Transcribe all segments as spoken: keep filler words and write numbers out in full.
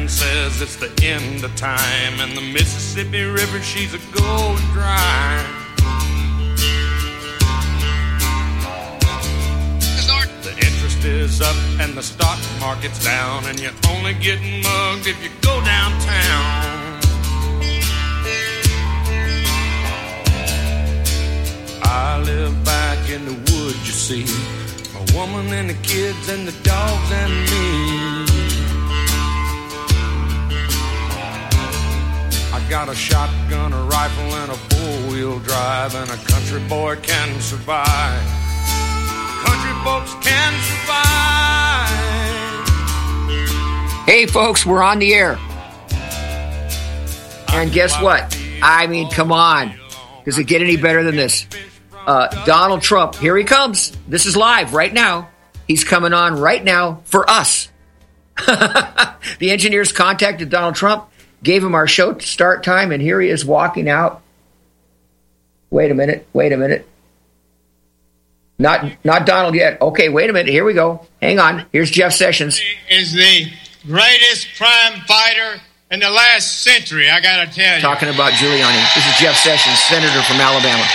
man says it's the end of time, and the Mississippi River, she's a going dry. The interest is up and the stock market's down, and you're only getting mugged if you go downtown. I live back in the woods, you see, my woman and the kids and the dogs and me. I got a shotgun, a rifle, and a four-wheel drive, and a country boy can survive. Country folks can survive. Hey, folks, we're on the air. And guess what? I mean, come on. Does it get any better than this? Uh, Donald Trump, here he comes. This is live right now. He's coming on right now for us. The engineers contacted Donald Trump, gave him our show start time, and here he is walking out. Wait a minute, wait a minute. Not not Donald yet. Okay, wait a minute. Here we go. Hang on. Here's Jeff Sessions. Is the greatest crime fighter in the last century, I got to tell you. Talking about Giuliani. This is Jeff Sessions, senator from Alabama.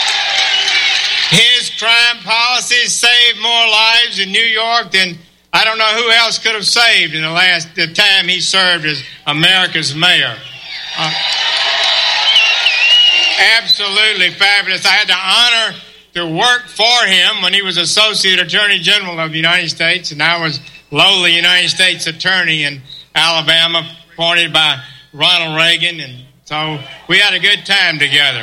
His crime policies saved more lives in New York than I don't know who else could have saved in the last the time he served as America's mayor. Uh, absolutely fabulous. I had the honor to work for him when he was Associate Attorney General of the United States, and I was lowly United States Attorney in Alabama, appointed by Ronald Reagan, and so we had a good time together.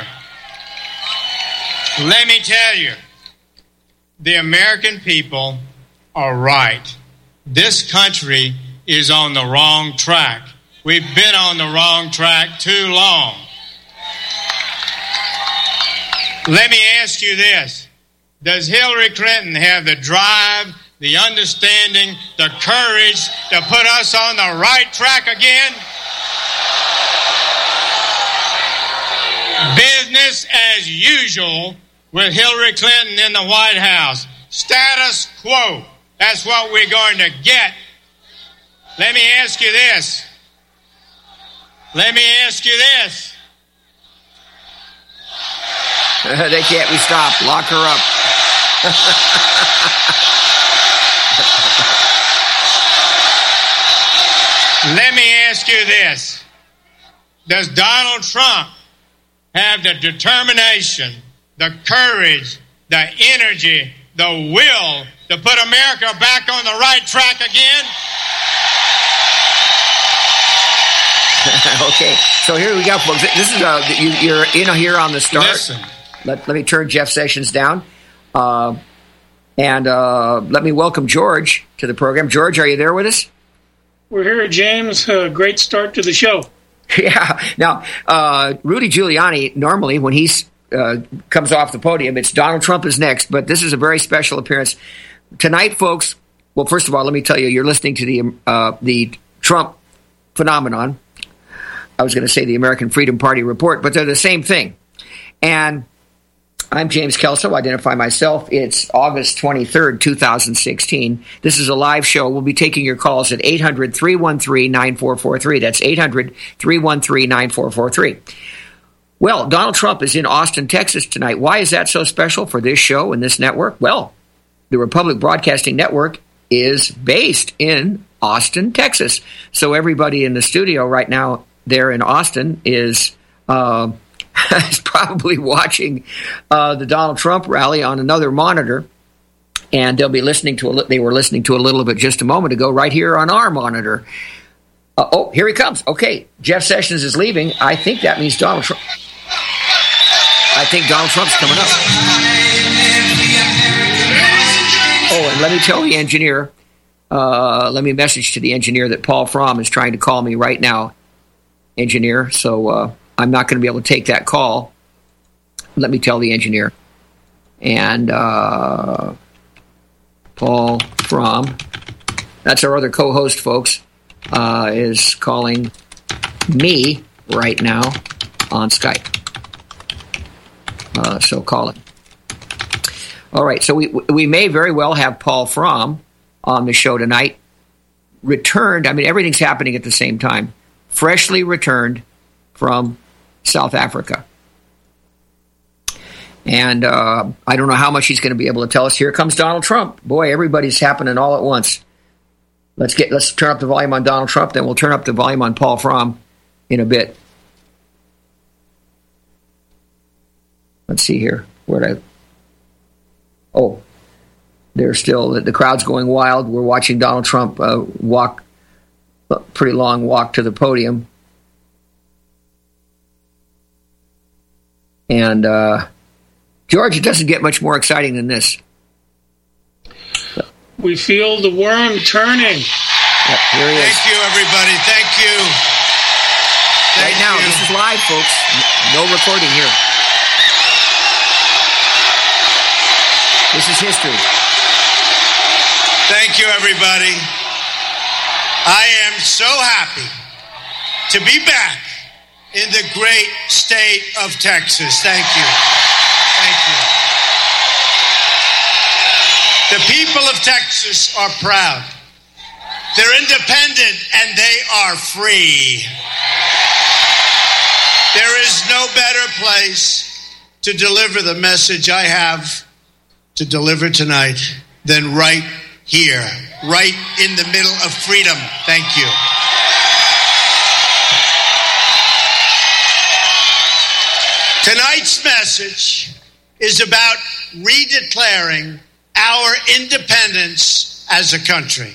Let me tell you, the American people are right. This country is on the wrong track. We've been on the wrong track too long. Let me ask you this. Does Hillary Clinton have the drive, the understanding, the courage to put us on the right track again? Business as usual with Hillary Clinton in the White House. Status quo. That's what we're going to get. Let me ask you this. Let me ask you this. They can't be stopped. Lock her up. Let me ask you this. Does Donald Trump have the determination, the courage, the energy, the will to put America back on the right track again? Okay, so here we go, folks. This is uh, you, you're in here on the start. Listen. Let, let me turn Jeff Sessions down, uh, and uh, let me welcome George to the program. George, are you there with us? We're here, James. Uh, great start to the show. Yeah. Now, uh, Rudy Giuliani, normally when he uh, comes off the podium, it's Donald Trump is next, but this is a very special appearance. Tonight, folks, well, first of all, let me tell you, you're listening to the uh, the Trump phenomenon. I was going to say the American Freedom Party report, but they're the same thing. And I'm James Kelso. Identify myself. It's August twenty-third, twenty sixteen. This is a live show. We'll be taking your calls at eight hundred, three one three, nine four four three. That's eight hundred, three one three, nine four four three. Well, Donald Trump is in Austin, Texas tonight. Why is that so special for this show and this network? Well, the Republic Broadcasting Network is based in Austin, Texas. So everybody in the studio right now there in Austin is uh, is probably watching uh, the Donald Trump rally on another monitor, and they'll be listening to. A, they were listening to a little bit just a moment ago, right here on our monitor. Uh, oh, here he comes. Okay, Jeff Sessions is leaving. I think that means Donald Trump. I think Donald Trump's coming up. Oh, and let me tell the engineer. Uh, let me message to the engineer that Paul Fromm is trying to call me right now. Engineer, so uh, I'm not going to be able to take that call. Let me tell the engineer. And uh, Paul Fromm, that's our other co-host, folks, uh, is calling me right now on Skype. Uh, so call it. All right, so we we may very well have Paul Fromm on the show tonight. returned. I mean, everything's happening at the same time. Freshly returned from South Africa. And uh, I don't know how much he's going to be able to tell us. Here comes Donald Trump. Boy, everybody's happening all at once. Let's get let's turn up the volume on Donald Trump, then we'll turn up the volume on Paul Fromm in a bit. Let's see here. Where'd I? Oh, they're still the crowd's going wild. We're watching Donald Trump uh, walk a pretty long walk to the podium, and uh, George, it doesn't get much more exciting than this. We feel the worm turning. Yep, here he is. Thank you, everybody. Thank you. Right Thank now, you. this is live, folks. No recording here. This is history. Thank you, everybody. I am so happy to be back in the great state of Texas. Thank you. Thank you. The people of Texas are proud. They're independent and they are free. There is no better place to deliver the message I have to deliver tonight than right here, right in the middle of freedom. Thank you. Tonight's message is about redeclaring our independence as a country.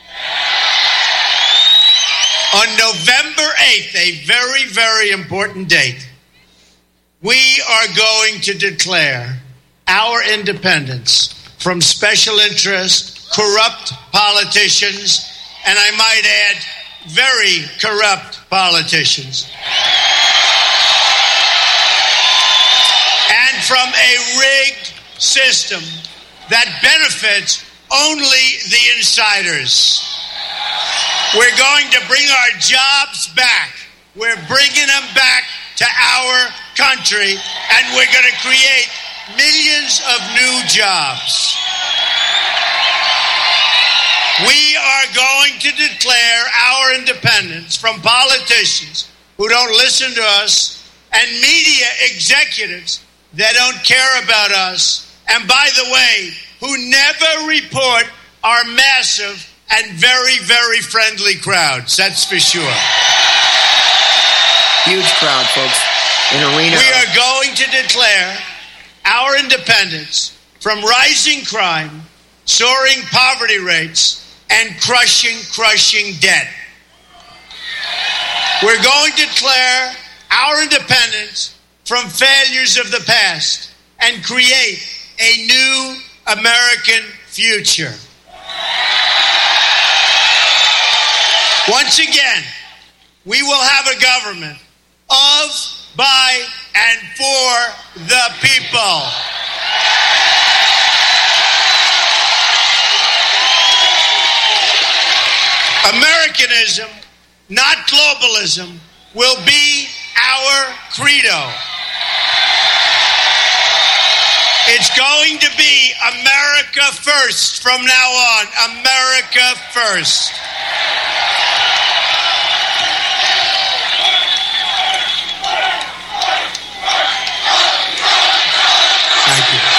On November eighth, a very, very important date, we are going to declare our independence from special interest, corrupt politicians, and I might add, very corrupt politicians. And from a rigged system that benefits only the insiders. We're going to bring our jobs back. We're bringing them back to our country, and we're going to create millions of new jobs. We are going to declare our independence from politicians who don't listen to us and media executives that don't care about us, and by the way, who never report our massive and very, very friendly crowds. That's for sure. Huge crowd, folks. An arena. We are going to declare our independence from rising crime, soaring poverty rates, and crushing, crushing debt. We're going to declare our independence from failures of the past and create a new American future. Once again, we will have a government of, by, and for the people. Americanism, not globalism, will be our credo. It's going to be America first from now on. America first. Thank you.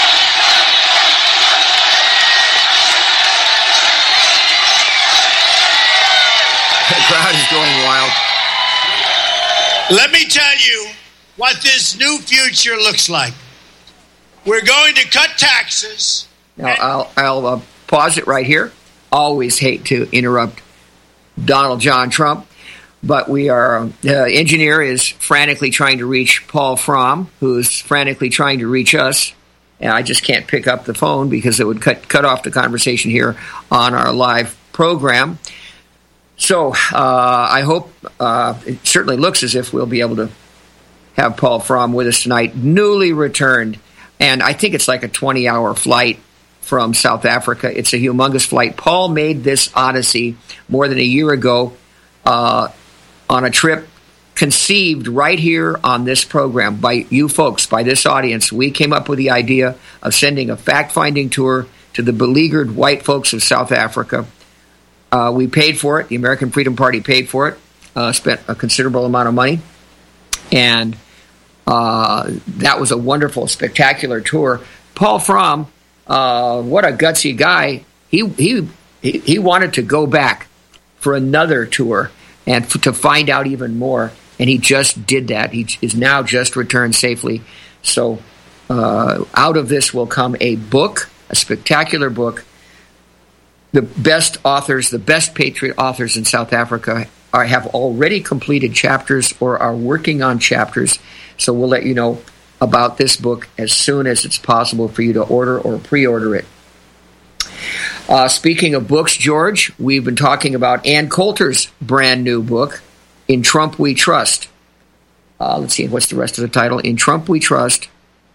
The crowd is going wild. Let me tell you what this new future looks like. We're going to cut taxes. Now, I'll, I'll uh, pause it right here. Always hate to interrupt Donald John Trump, but we are, the uh, engineer is frantically trying to reach Paul Fromm, who's frantically trying to reach us. And I just can't pick up the phone because it would cut, cut off the conversation here on our live program. So uh, I hope, uh, it certainly looks as if we'll be able to have Paul Fromm with us tonight, newly returned. And I think it's like a twenty-hour flight from South Africa. It's a humongous flight. Paul made this odyssey more than a year ago uh, on a trip conceived right here on this program by you folks, by this audience. We came up with the idea of sending a fact-finding tour to the beleaguered white folks of South Africa Uh, we paid for it. The American Freedom Party paid for it, uh, spent a considerable amount of money. And uh, that was a wonderful, spectacular tour. Paul Fromm, uh, what a gutsy guy. He, he, he, he wanted to go back for another tour and f- to find out even more. And he just did that. He is now just returned safely. So uh, out of this will come a book, a spectacular book. The best authors, the best patriot authors in South Africa are, have already completed chapters or are working on chapters. So we'll let you know about this book as soon as it's possible for you to order or pre-order it. Uh, speaking of books, George, we've been talking about Ann Coulter's brand new book, In Trump We Trust. Uh, let's see, what's the rest of the title? In Trump We Trust.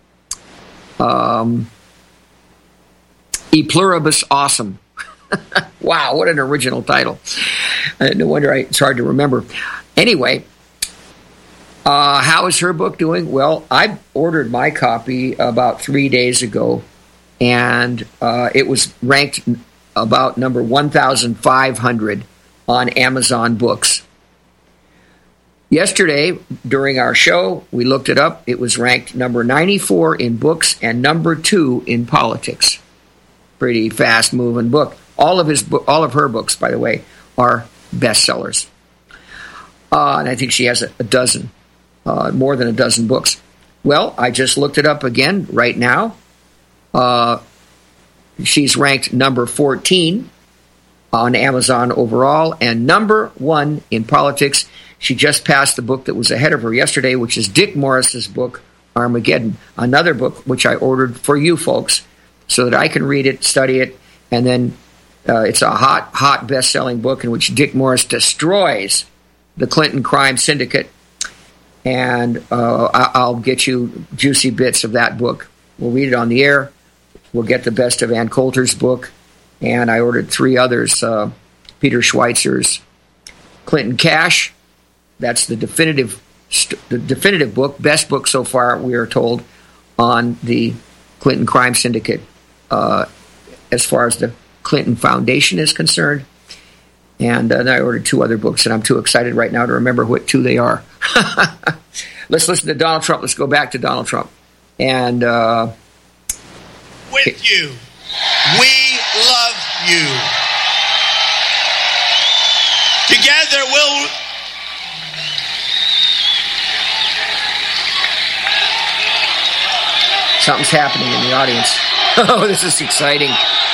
Um, E Pluribus Awesome. Wow, what an original title. Uh, no wonder I, it's hard to remember. Anyway, uh, how is her book doing? Well, I ordered my copy about three days ago, and uh, it was ranked about number one thousand five hundred on Amazon Books. Yesterday, during our show, we looked it up. It was ranked number ninety-four in books and number two in politics. Pretty fast-moving book. All of his, bo- all of her books, by the way, are bestsellers. Uh, and I think she has a, a dozen, uh, more than a dozen books. Well, I just looked it up again right now. Uh, she's ranked number fourteen on Amazon overall and number one in politics. She just passed the book that was ahead of her yesterday, which is Dick Morris's book, Armageddon, another book which I ordered for you folks so that I can read it, study it, and then uh, it's a hot, hot best-selling book in which Dick Morris destroys the Clinton crime syndicate, and uh, I'll get you juicy bits of that book. We'll read it on the air. We'll get the best of Ann Coulter's book, and I ordered three others, uh, Peter Schweitzer's Clinton Cash. That's the definitive the definitive book, best book so far, we are told, on the Clinton crime syndicate uh, as far as the Clinton Foundation is concerned. And uh, I ordered two other books, and I'm too excited right now to remember what two they are. Let's listen to Donald Trump. Let's go back to Donald Trump. And uh, with you, we love you. Together we'll... Something's happening in the audience. Oh, this is exciting.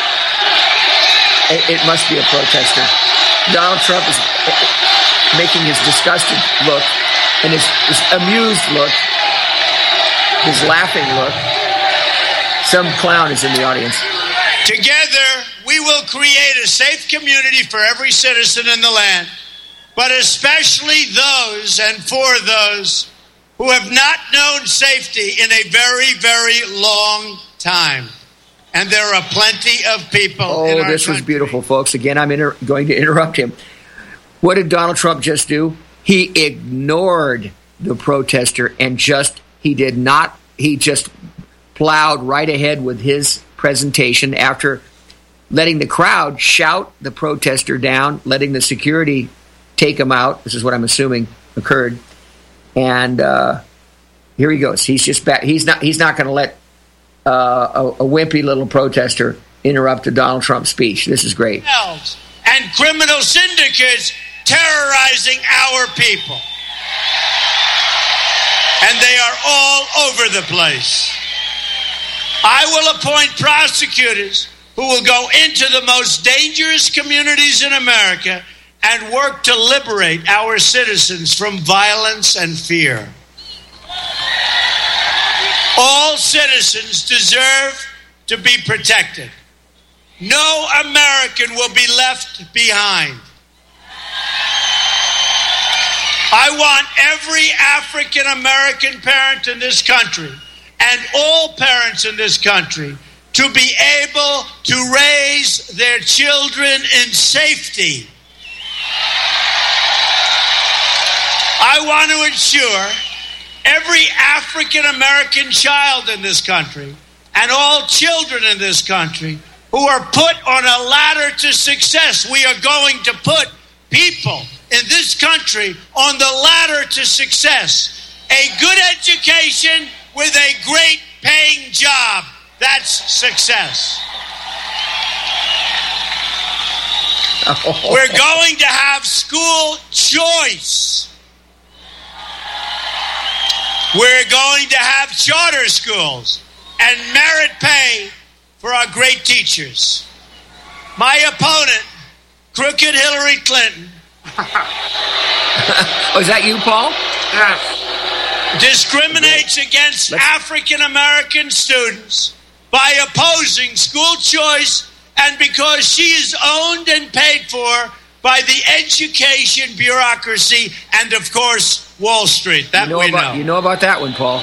It, it must be a protester. Donald Trump is making his disgusted look and his, his amused look, his laughing look. Some clown is in the audience. Together, we will create a safe community for every citizen in the land, but especially those and for those who have not known safety in a very, very long time. And there are plenty of people oh, in our this country. Was beautiful, folks. Again, I'm inter- going to interrupt him. What did Donald Trump just do? He ignored the protester and just, he did not, he just plowed right ahead with his presentation after letting the crowd shout the protester down, letting the security take him out. This is what I'm assuming occurred. And uh, here he goes. He's just back. He's not. He's not going to let uh, a, a wimpy little protester interrupt a Donald Trump speech. This is great. And criminal syndicates terrorizing our people, and they are all over the place. I will appoint prosecutors who will go into the most dangerous communities in America and work to liberate our citizens from violence and fear. All citizens deserve to be protected. No American will be left behind. I want every African American parent in this country and all parents in this country to be able to raise their children in safety. I want to ensure every African American child in this country and all children in this country who are put on a ladder to success. We are going to put people in this country on the ladder to success. A good education with a great paying job. That's success. Oh. We're going to have school choice. We're going to have charter schools and merit pay for our great teachers. My opponent, crooked Hillary Clinton. Oh, is that you, Paul? Yes. Discriminates against African American students by opposing school choice and because she is owned and paid for by the education bureaucracy and, of course, Wall Street. That you know we about, know. You know about that one, Paul.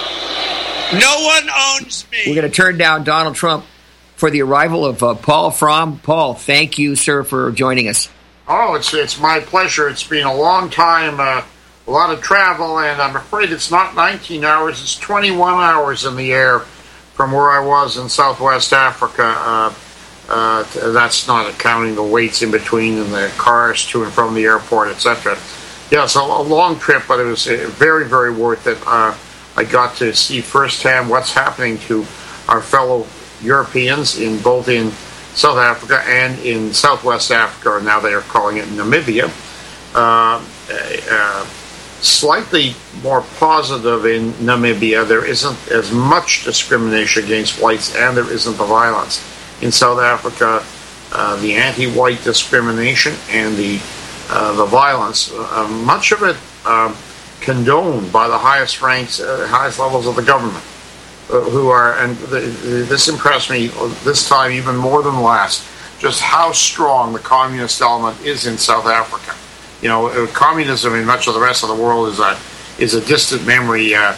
No one owns me. We're going to turn down Donald Trump for the arrival of uh, Paul Fromm. Paul, thank you, sir, for joining us. Oh, it's it's my pleasure. It's been a long time, uh, a lot of travel, and I'm afraid it's not nineteen hours. It's twenty-one hours in the air from where I was in Southwest Africa. Uh, uh, that's not counting the waits in between and the cars to and from the airport, et cetera. Yeah, it's a, a long trip, but it was very, very worth it. Uh, I got to see firsthand what's happening to our fellow Europeans in both in South Africa and in Southwest Africa, or now they are calling it Namibia. Uh, uh, slightly more positive in Namibia. There isn't as much discrimination against whites, and there isn't the violence. In South Africa, uh, the anti-white discrimination and the uh, the violence, uh, much of it uh, condoned by the highest ranks, uh, highest levels of the government. Who are, and this impressed me this time even more than last, just how strong the communist element is in South Africa. You know, communism in much of the rest of the world is a is a distant memory, uh,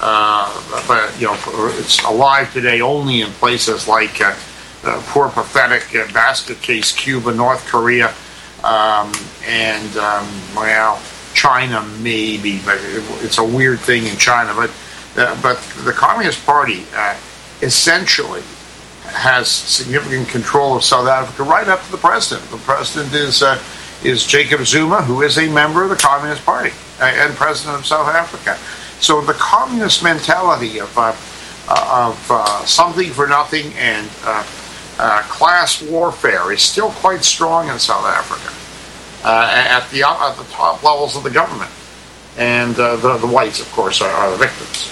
uh, but you know, it's alive today only in places like uh, uh, poor, pathetic uh, basket case Cuba, North Korea, um, and um, well, China maybe, but it's a weird thing in China, but. Uh, but the Communist Party uh, essentially has significant control of South Africa right up to the president. The president is uh, is Jacob Zuma, who is a member of the Communist Party uh, and president of South Africa. So the communist mentality of uh, uh, of uh, something for nothing and uh, uh, class warfare is still quite strong in South Africa uh, at the at the top levels of the government, and uh, the the whites, of course, are, are the victims.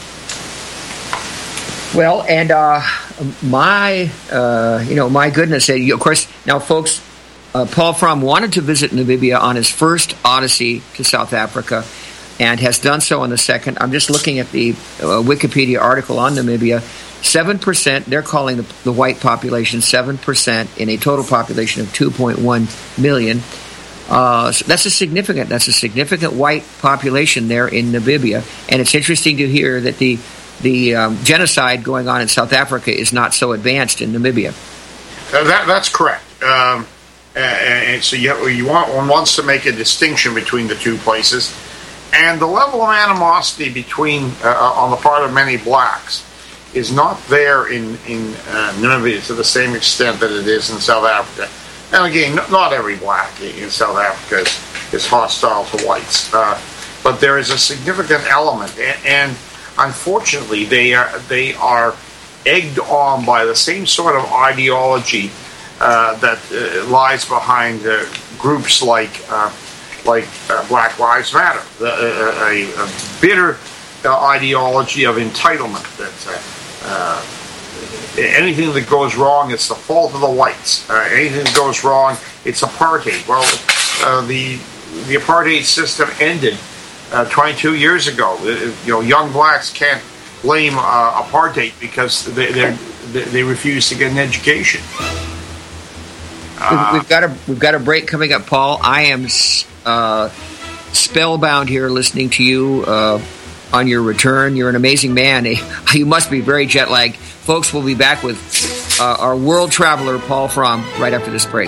Well, and uh, my, uh, you know, my goodness, uh, of course, now, folks, uh, Paul Fromm wanted to visit Namibia on his first odyssey to South Africa and has done so on the second. I'm just looking at the uh, Wikipedia article on Namibia. seven percent, they're calling the, the white population seven percent in a total population of two point one million. Uh, so that's a significant, that's a significant white population there in Namibia. And it's interesting to hear that the The um, genocide going on in South Africa is not so advanced in Namibia. Uh, that, that's correct. Um, and so you, you want, one wants to make a distinction between the two places. And the level of animosity between, uh, on the part of many blacks, is not there in, in uh, Namibia to the same extent that it is in South Africa. And again, not every black in South Africa is, is hostile to whites. Uh, but there is a significant element. And, and unfortunately, they are they are egged on by the same sort of ideology uh, that uh, lies behind uh, groups like uh, like uh, Black Lives Matter, the, uh, a, a bitter uh, ideology of entitlement. That uh, uh, anything that goes wrong, it's the fault of the whites. Uh, anything that goes wrong, it's apartheid. Well, uh, the the apartheid system ended Uh, twenty-two years ago. Uh, you know, young blacks can't blame uh, apartheid because they they refuse to get an education. Uh, we've got a we've got a break coming up, Paul. I am uh, spellbound here listening to you uh, on your return. You're an amazing man. You must be very jet lagged, folks. We'll be back with uh, our world traveler Paul Fromm right after this break.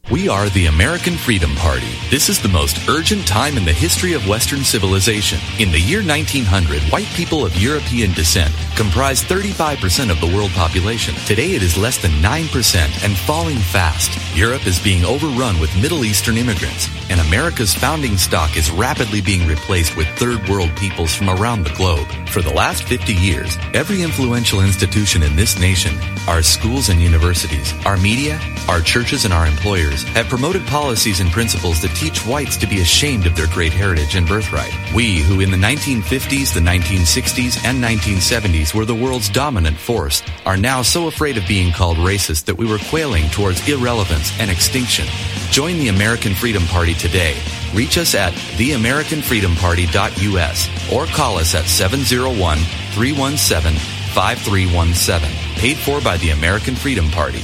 We are the American Freedom Party. This is the most urgent time in the history of Western civilization. In the year nineteen hundred, white people of European descent comprised thirty-five percent of the world population. Today it is less than nine percent and falling fast. Europe is being overrun with Middle Eastern immigrants, and America's founding stock is rapidly being replaced with third world peoples from around the globe. For the last fifty years, every influential institution in this nation, our schools and universities, our media, our churches and our employers, have promoted policies and principles that teach whites to be ashamed of their great heritage and birthright. We, who in the nineteen fifties, the nineteen sixties, and nineteen seventies were the world's dominant force, are now so afraid of being called racist that we were quailing towards irrelevance and extinction. Join the American Freedom Party today. Reach us at the american freedom party dot u s or call us at seven oh one, three one seven, five three one seven. Paid for by the American Freedom Party.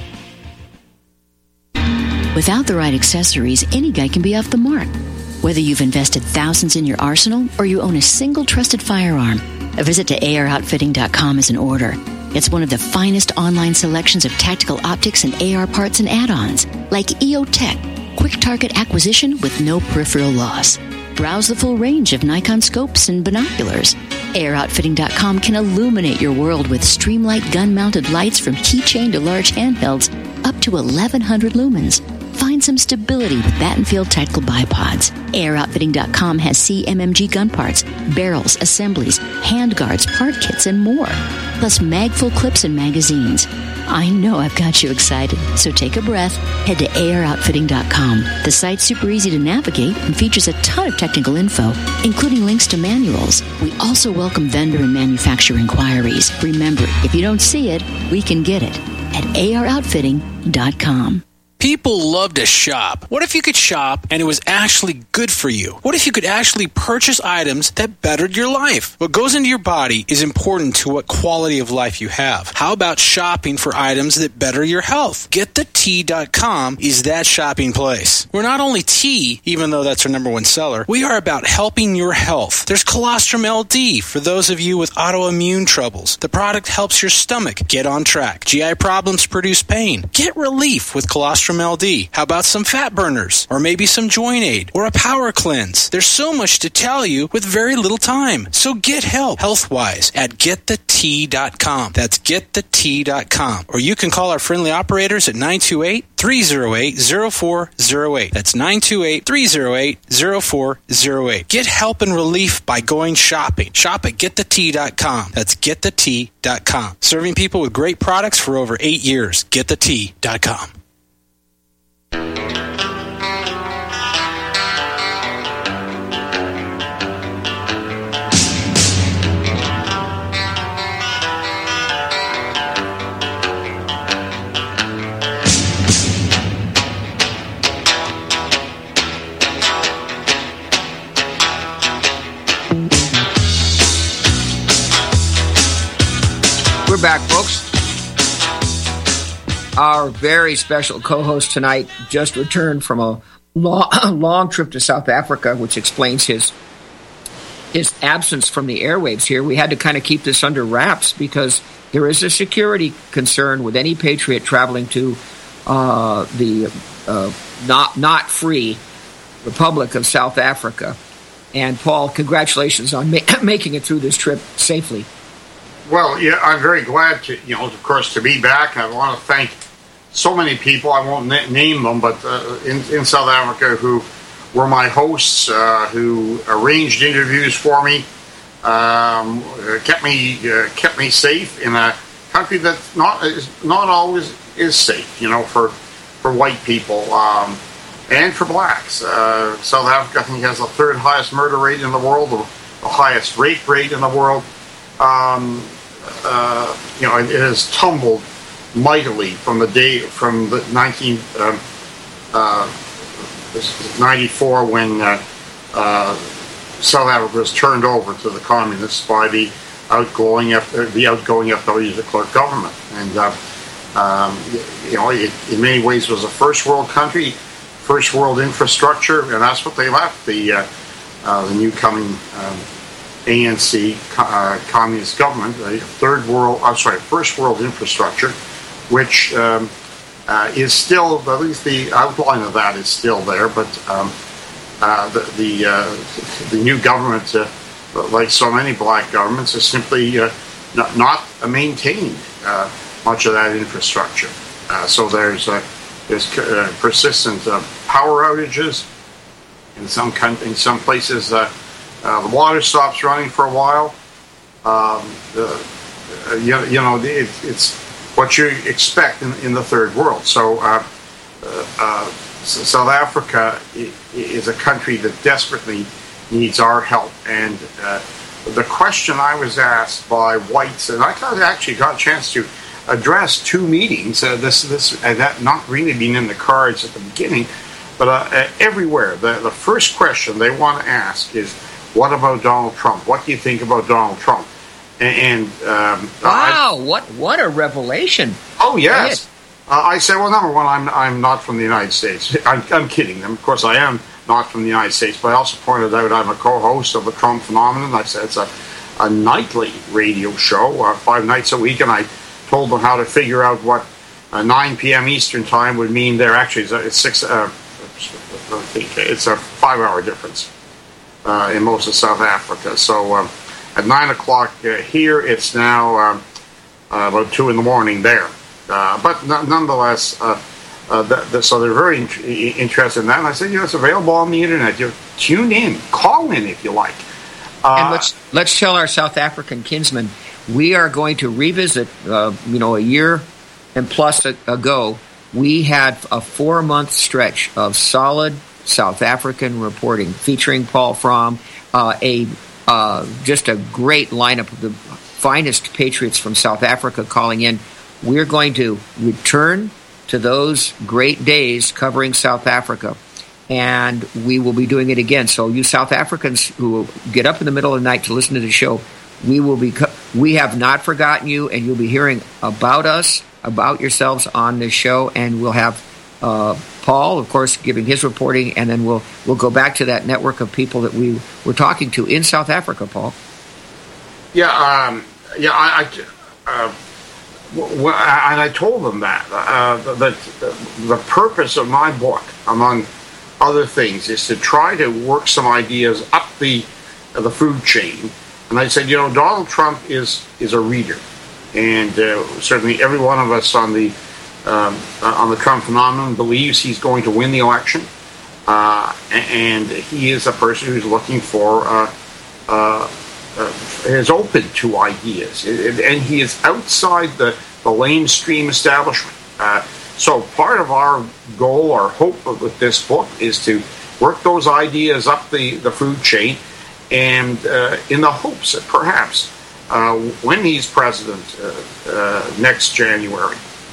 Without the right accessories, any guy can be off the mark. Whether you've invested thousands in your arsenal or you own a single trusted firearm, a visit to A R outfitting dot com is in order. It's one of the finest online selections of tactical optics and A R parts and add-ons, like E O Tech, quick target acquisition with no peripheral loss. Browse the full range of Nikon scopes and binoculars. A R outfitting dot com can illuminate your world with Streamlight gun-mounted lights from keychain to large handhelds up to eleven hundred lumens. Find some stability with Battenfield Tactical Bipods. A R outfitting dot com has C M M G gun parts, barrels, assemblies, handguards, part kits, and more. Plus mag-full clips and magazines. I know I've got you excited, so take a breath. Head to A R outfitting dot com. The site's super easy to navigate and features a ton of technical info, including links to manuals. We also welcome vendor and manufacturer inquiries. Remember, if you don't see it, we can get it at A R outfitting dot com. People love to shop. What if you could shop and it was actually good for you? What if you could actually purchase items that bettered your life? What goes into your body is important to what quality of life you have. How about shopping for items that better your health? get the tea dot com is that shopping place. We're not only tea, even though that's our number one seller, we are about helping your health. There's Colostrum L D for those of you with autoimmune troubles. The product helps your stomach get on track. G I problems produce pain. Get relief with Colostrum L D. How about some fat burners? Or maybe some joint aid? Or a power cleanse? There's so much to tell you with very little time. So get help health-wise at get the tea dot com. That's get the tea dot com. Or you can call our friendly operators at nine two eight, three oh eight, oh four oh eight. That's nine two eight, three oh eight, oh four oh eight. Get help and relief by going shopping. Shop at get the tea dot com. That's get the tea dot com. Serving people with great products for over eight years. get the tea dot com. We're back, folks. Our very special co-host tonight just returned from a long, long trip to South Africa, which explains his his absence from the airwaves here. We had to kind of keep this under wraps because there is a security concern with any patriot traveling to uh, the uh, not not free Republic of South Africa. And Paul, congratulations on ma- making it through this trip safely. Well, yeah, I'm very glad to, you know, of course, to be back. I want to thank so many people. I won't na- name them, but uh, in, in South Africa who were my hosts, uh, who arranged interviews for me, um, kept me uh, kept me safe in a country that not is not always is safe, you know, for for white people um, and for blacks. Uh, South Africa, I think, has the third highest murder rate in the world, the, the highest rape rate in the world. Um, Uh, you know, it has tumbled mightily from the day from the nineteen ninety-four when uh, uh, South Africa was turned over to the communists by the outgoing F- the outgoing F W de Klerk government, and uh, um, you know, it, in many ways was a first world country, first world infrastructure, and that's what they left the uh, uh, the new coming. Um, A N C uh, communist government, a third world, I'm sorry, first world infrastructure, which um, uh, is still, at least the outline of that is still there, but um, uh, the the, uh, the new government, uh, like so many black governments, is simply uh, not, not maintaining uh, much of that infrastructure. Uh, so there's uh, there's uh, persistent uh, power outages in some in some places. Uh, uh, the water stops running for a while. Um, the, uh, you, you know, it, it's what you expect in, in the third world. So, uh, uh, uh, South Africa is a country that desperately needs our help. And uh, the question I was asked by whites, and I actually got a chance to address two meetings. Uh, this, this, uh, that not really being in the cards at the beginning, but uh, uh, everywhere. The, the first question they want to ask is, "What about Donald Trump? What do you think about Donald Trump?" And um, wow, I, what what a revelation! Oh yes, uh, I say, well, number one, I'm I'm not from the United States. I'm, I'm kidding them. Of course, I am not from the United States, but I also pointed out I'm a co-host of the Trump Phenomenon. I said it's a, a nightly radio show, uh, five nights a week, and I told them how to figure out what uh, nine p.m. Eastern time would mean there. Actually, it's, a, it's six. Uh, it's a five-hour difference uh, in most of South Africa. So. Um, At nine o'clock uh, here, it's now um, uh, about two in the morning there. Uh, but n- nonetheless, uh, uh, the, the, so they're very in- interested in that. And I said, you know, it's available on the internet. You tune in, call in if you like. Uh, and let's let's tell our South African kinsmen, we are going to revisit. Uh, you know, a year and plus ago, we had a four-month stretch of solid South African reporting featuring Paul Fromm, uh, a Uh, just a great lineup of the finest patriots from South Africa calling in. We're going to return to those great days covering South Africa, and we will be doing it again. So you South Africans who get up in the middle of the night to listen to the show, we will be. Co- we have not forgotten you, and you'll be hearing about us, about yourselves on this show, and we'll have uh, Paul, of course, giving his reporting, and then we'll we'll go back to that network of people that we were talking to in South Africa, Paul. Yeah, um, yeah, I, I uh, w- w- and I told them that uh, that the purpose of my book, among other things, is to try to work some ideas up the uh, the food chain. And I said, you know, Donald Trump is is a reader, and uh, certainly every one of us on the Um, uh, on the Trump phenomenon believes he's going to win the election, uh, and he is a person who's looking for, uh, uh, uh, is open to ideas, and he is outside the, the lamestream establishment. Uh, so part of our goal, our hope with this book, is to work those ideas up the, the food chain, and uh, in the hopes that perhaps uh, when he's president uh, uh, next January,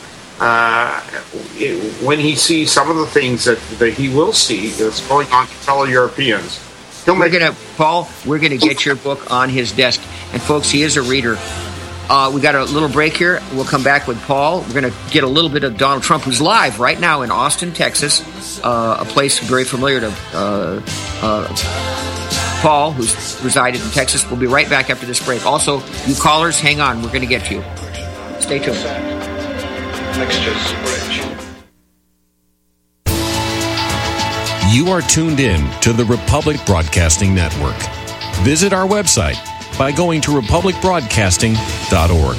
Uh, it, when he sees some of the things that, that he will see that's going on to fellow Europeans, he'll we're make... gonna, Paul, we're going to get your book on his desk. And folks, he is a reader. Uh, we got a little break here. We'll come back with Paul. We're going to get a little bit of Donald Trump, who's live right now in Austin, Texas, uh, a place very familiar to uh, uh, Paul, who's resided in Texas. We'll be right back after this break. Also, you callers, hang on. We're going to get to you. Stay tuned. Mixtures Bridge. You are tuned in to the Republic Broadcasting Network. Visit our website by going to republic broadcasting dot org.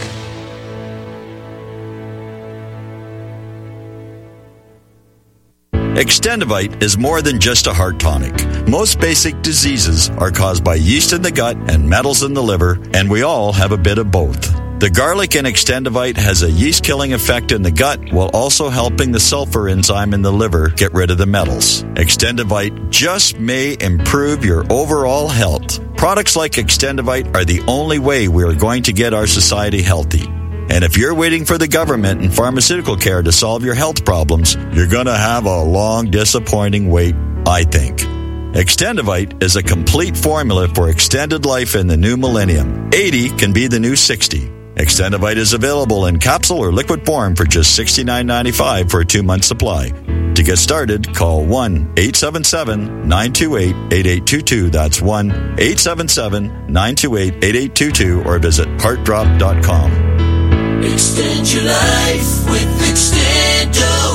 Extendivite is more than just a heart tonic. Most basic diseases are caused by yeast in the gut and metals in the liver, and we all have a bit of both. The garlic in Extendivite has a yeast-killing effect in the gut while also helping the sulfur enzyme in the liver get rid of the metals. Extendivite just may improve your overall health. Products like Extendivite are the only way we are going to get our society healthy. And if you're waiting for the government and pharmaceutical care to solve your health problems, you're going to have a long, disappointing wait, I think. Extendivite is a complete formula for extended life in the new millennium. eighty can be the new sixty. Extendivite is available in capsule or liquid form for just sixty-nine ninety-five for a two-month supply. To get started, call one eight seven seven, nine two eight, eight eight two two. That's one eight seven seven, nine two eight, eight eight two two or visit heart drop dot com. Extend your life with Extendo.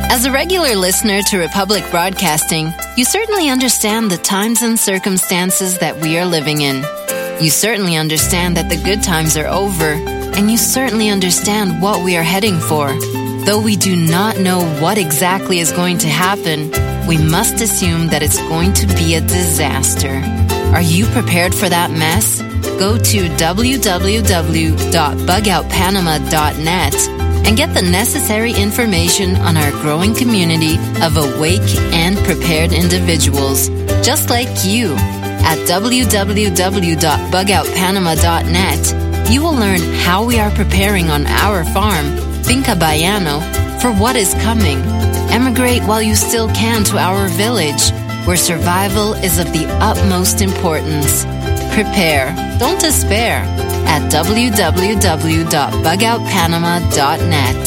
As a regular listener to Republic Broadcasting, you certainly understand the times and circumstances that we are living in. You certainly understand that the good times are over, and you certainly understand what we are heading for. Though we do not know what exactly is going to happen, we must assume that it's going to be a disaster. Are you prepared for that mess? Go to w w w dot bug out panama dot net and get the necessary information on our growing community of awake and prepared individuals, just like you. At w w w dot bug out panama dot net, you will learn how we are preparing on our farm, Finca Bayano, for what is coming. Emigrate while you still can to our village, where survival is of the utmost importance. Prepare, don't despair, at w w w dot bug out panama dot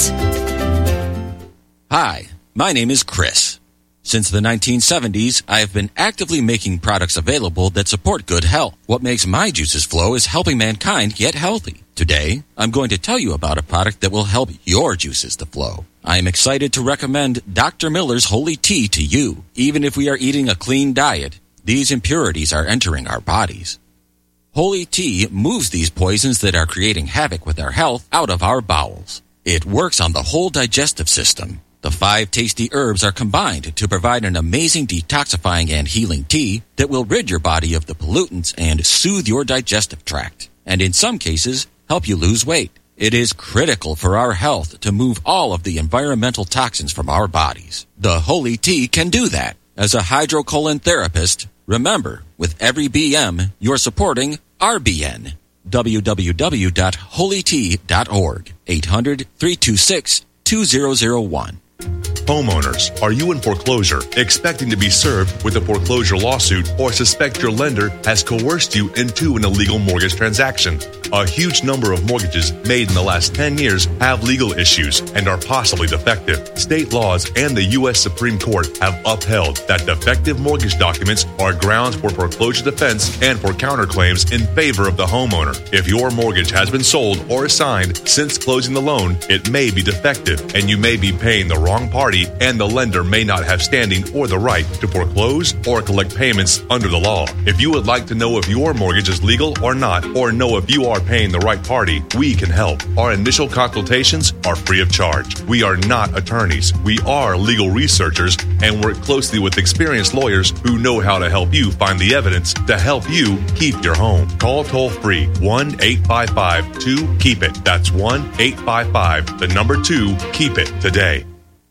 net. Hi, my name is Chris. Since the nineteen seventies, I have been actively making products available that support good health. What makes my juices flow is helping mankind get healthy. Today, I'm going to tell you about a product that will help your juices to flow. I am excited to recommend Doctor Miller's Holy Tea to you. Even if we are eating a clean diet, these impurities are entering our bodies. Holy Tea moves these poisons that are creating havoc with our health out of our bowels. It works on the whole digestive system. The five tasty herbs are combined to provide an amazing detoxifying and healing tea that will rid your body of the pollutants and soothe your digestive tract, and in some cases, help you lose weight. It is critical for our health to move all of the environmental toxins from our bodies. The Holy Tea can do that. As a hydrocolon therapist, remember, with every B M, you're supporting R B N. w w w dot holy tea dot org. eight hundred, three two six, two zero zero one. Homeowners, are you in foreclosure, expecting to be served with a foreclosure lawsuit, or suspect your lender has coerced you into an illegal mortgage transaction? A huge number of mortgages made in the last ten years have legal issues and are possibly defective. State laws and the U S Supreme Court have upheld that defective mortgage documents are grounds for foreclosure defense and for counterclaims in favor of the homeowner. If your mortgage has been sold or assigned since closing the loan, it may be defective, and you may be paying the wrong party, and the lender may not have standing or the right to foreclose or collect payments under the law. If you would like to know if your mortgage is legal or not, or know if you are paying the right party, we can help. Our initial consultations are free of charge. We are not attorneys. We are legal researchers and work closely with experienced lawyers who know how to help you find the evidence to help you keep your home. Call toll free one eight five five two keep it. That's one eight five five, the number two, keep it today.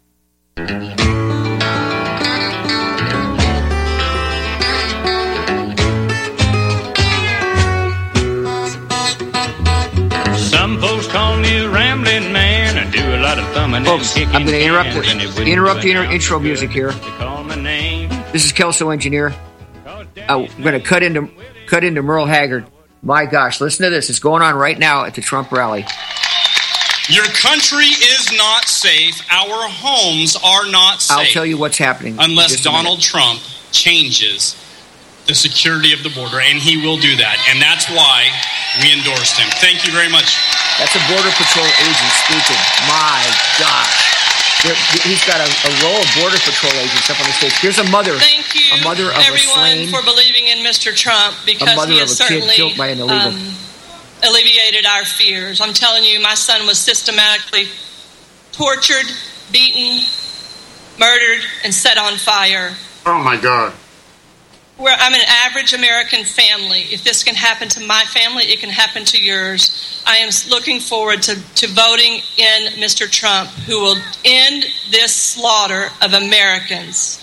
Some folks call me a rambling man. I do a lot of thumbing Folks, and kicking. I'm going to interrupt cans, the, interrupt the inter- intro music here. Call my name. This is Kelso Engineer. Uh, I'm going to cut into cut into Merle Haggard. My gosh, listen to this. It's going on right now at the Trump rally. Your country is not safe. Our homes are not safe. I'll tell you what's happening. Unless Donald Trump changes the security of the border, and he will do that. And that's why we endorsed him. Thank you very much. That's a Border Patrol agent speaking. My gosh. There, he's got a, a row of Border Patrol agents up on the stage. Here's a mother. Thank you, a mother of everyone, a slain, for believing in Mister Trump, because a mother he of has a kid certainly killed by an illegal. Um, alleviated our fears. I'm telling you, my son was systematically tortured, beaten, murdered, and set on fire. Oh, my God. Where I'm an average American family. If this can happen to my family, it can happen to yours. I am looking forward to, to voting in Mister Trump, who will end this slaughter of Americans.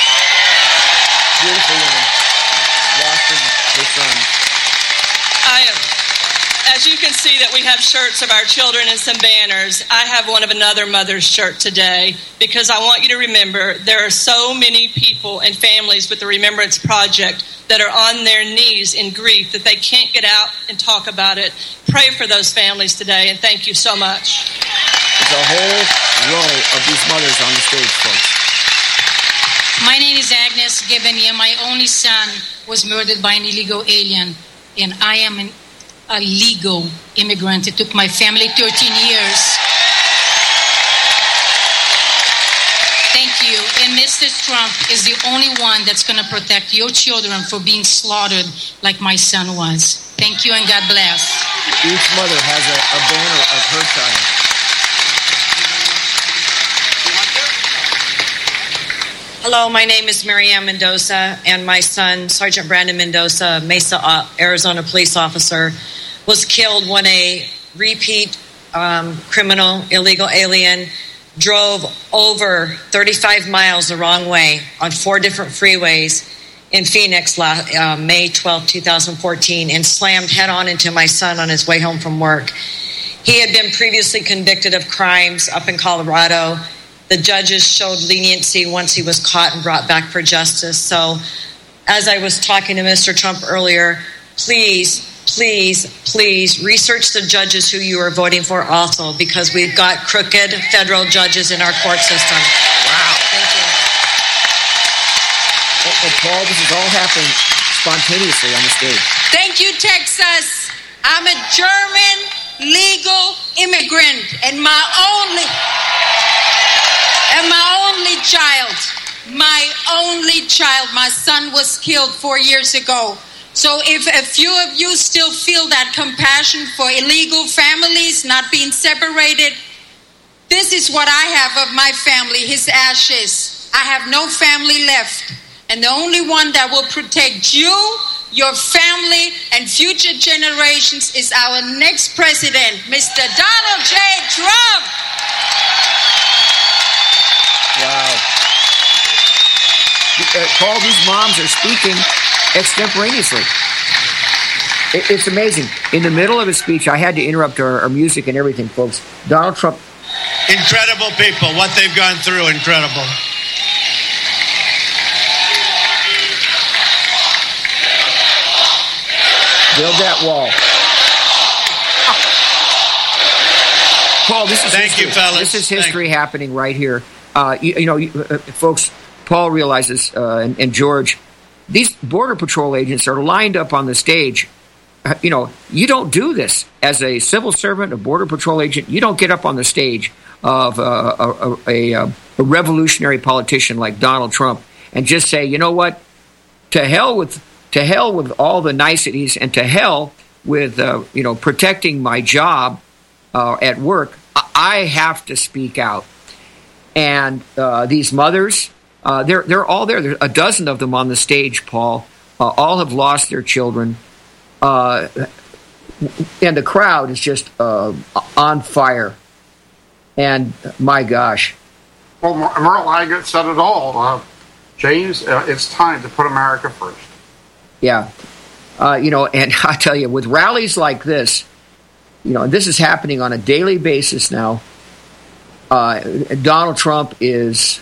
Beautiful woman. Lost her, her son. I am. As you can see that we have shirts of our children and some banners, I have one of another mother's shirt today because I want you to remember there are so many people and families with the Remembrance Project that are on their knees in grief that they can't get out and talk about it. Pray for those families today, and thank you so much. There's a whole row of these mothers on the stage, folks. My name is Agnes Gebenia. My only son was murdered by an illegal alien, and I am an a legal immigrant. It took my family thirteen years. Thank you. And Mister Trump is the only one that's going to protect your children from being slaughtered like my son was. Thank you and God bless. Each mother has a, a banner of her child. Hello, my name is Marianne Mendoza, and my son, Sergeant Brandon Mendoza, Mesa, uh, Arizona police officer, was killed when a repeat um, criminal, illegal alien, drove over thirty-five miles the wrong way on four different freeways in Phoenix, uh, May twelfth, twenty fourteen, and slammed head-on into my son on his way home from work. He had been previously convicted of crimes up in Colorado. The judges showed leniency once he was caught and brought back for justice. So, as I was talking to Mister Trump earlier, please, please, please research the judges who you are voting for also, because we've got crooked federal judges in our court system. Wow. Thank you. And Paul, this is all happening spontaneously on the stage. Thank you, Texas. I'm a German legal immigrant, and my only and my only child, my only child, my son was killed four years ago. So if a few of you still feel that compassion for illegal families not being separated, this is what I have of my family, his ashes. I have no family left. And the only one that will protect you, your family, and future generations is our next president, Mister Donald J. Trump. Wow. Uh, Paul, these moms are speaking extemporaneously. It, it's amazing. In the middle of his speech, I had to interrupt our, our music and everything, folks. Donald Trump. Incredible people. What they've gone through, incredible. Build that wall. Paul, this is Thank history. you, fellas. This is history happening right here. Uh, you, you know, you, uh, folks, Paul realizes, uh, and, and George, these Border Patrol agents are lined up on the stage. Uh, you know, you don't do this as a civil servant, a Border Patrol agent. You don't get up on the stage of uh, a, a, a, a revolutionary politician like Donald Trump and just say, you know what, to hell with to hell with all the niceties, and to hell with uh, you know protecting my job uh, at work. I have to speak out. And uh, these mothers, uh, they're they're all there. There's a dozen of them on the stage, Paul. Uh, all have lost their children, uh, and the crowd is just uh, on fire. And my gosh, well, Merle Haggard said it all. Uh, James, uh, it's time to put America first. Yeah, uh, you know, and I tell you, with rallies like this, you know, this is happening on a daily basis now. Uh, Donald Trump is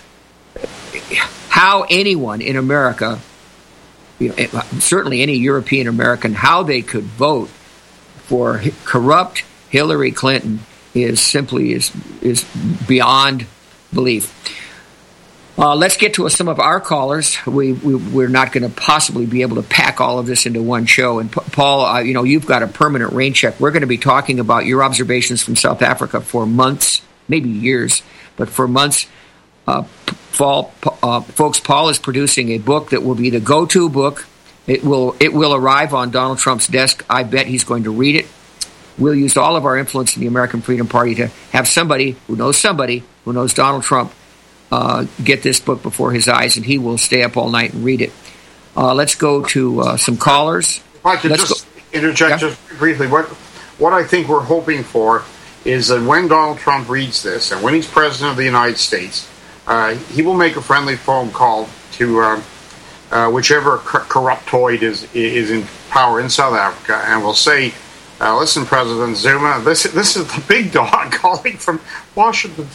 how anyone in America, you know, certainly any European American, how they could vote for corrupt Hillary Clinton is simply is is beyond belief. Uh, let's get to some of our callers. We, we we're not going to possibly be able to pack all of this into one show. And Paul, uh, you know, you've got a permanent rain check. We're going to be talking about your observations from South Africa for months, maybe years, but for months. Uh, Paul, uh, folks, Paul is producing a book that will be the go-to book. It will it will arrive on Donald Trump's desk. I bet he's going to read it. We'll use all of our influence in the American Freedom Party to have somebody who knows somebody who knows Donald Trump Uh, get this book before his eyes, and he will stay up all night and read it. Uh, let's go to uh, some callers. If I could let's just go. interject yeah. just briefly, what what I think we're hoping for is that when Donald Trump reads this, and when he's president of the United States, uh, he will make a friendly phone call to uh, uh, whichever cor- corruptoid is is in power in South Africa, and will say, uh, "Listen, President Zuma, this this is the big dog calling from Washington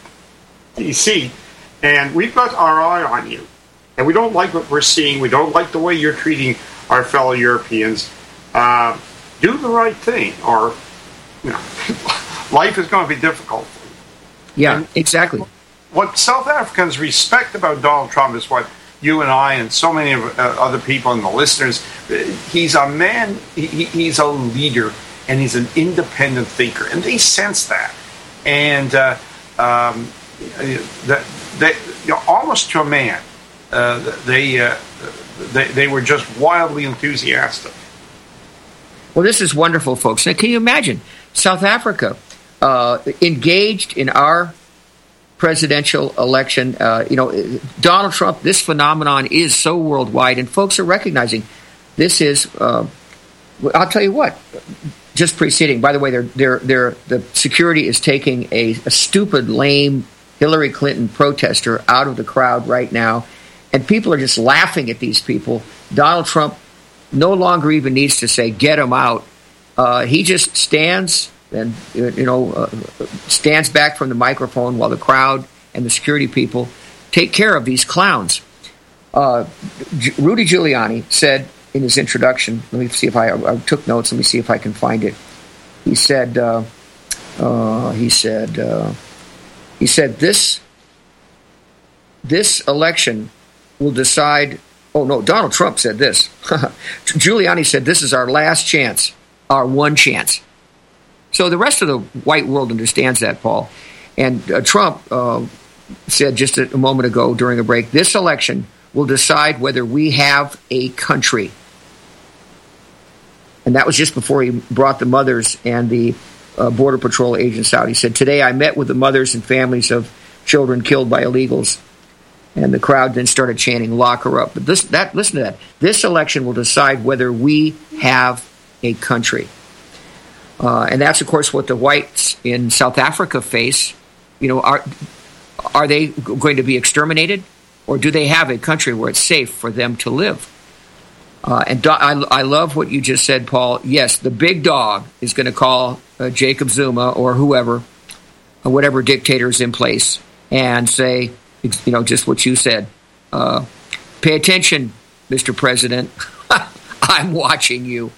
D C, and we've got our eye on you, and we don't like what we're seeing. We don't like the way you're treating our fellow Europeans. Uh, do the right thing, or you know, life is going to be difficult." Yeah, and exactly. What South Africans respect about Donald Trump is what you and I and so many of uh, other people and the listeners, he's a man, he, he's a leader, and he's an independent thinker, and they sense that. And uh, um, that they, you know, almost to a man, uh, they, uh, they they were just wildly enthusiastic. Well, this is wonderful, folks. Now, can you imagine South Africa uh, engaged in our presidential election? Uh, you know, Donald Trump. This phenomenon is so worldwide, and folks are recognizing this is. Uh, I'll tell you what. Just preceding, by the way, they're, they're, they're, the security is taking a, a stupid, lame Hillary Clinton protester out of the crowd right now, and people are just laughing at these people. Donald Trump no longer even needs to say, get him out. Uh, he just stands and, you know, uh, stands back from the microphone while the crowd and the security people take care of these clowns. Uh, Rudy Giuliani said in his introduction, let me see if I, I took notes. Let me see if I can find it. He said, uh, uh, he said, uh, he said this, this election will decide. Oh no, Donald Trump said this. Giuliani said this is our last chance, our one chance. So the rest of the white world understands that, Paul. And uh, Trump uh, said just a, a moment ago during a break, this election will decide whether we have a country. And that was just before he brought the mothers and the uh, Border Patrol agents out. He said, today I met with the mothers and families of children killed by illegals. And the crowd then started chanting, lock her up. But this, that, listen to that. This election will decide whether we have a country. Uh, and that's, of course, what the whites in South Africa face. You know, are, are they going to be exterminated? Or do they have a country where it's safe for them to live? Uh, and do, I, I love what you just said, Paul. Yes, the big dog is going to call uh, Jacob Zuma or whoever, or whatever dictator is in place, and say, you know, just what you said. Uh, pay attention, Mister President. I'm watching you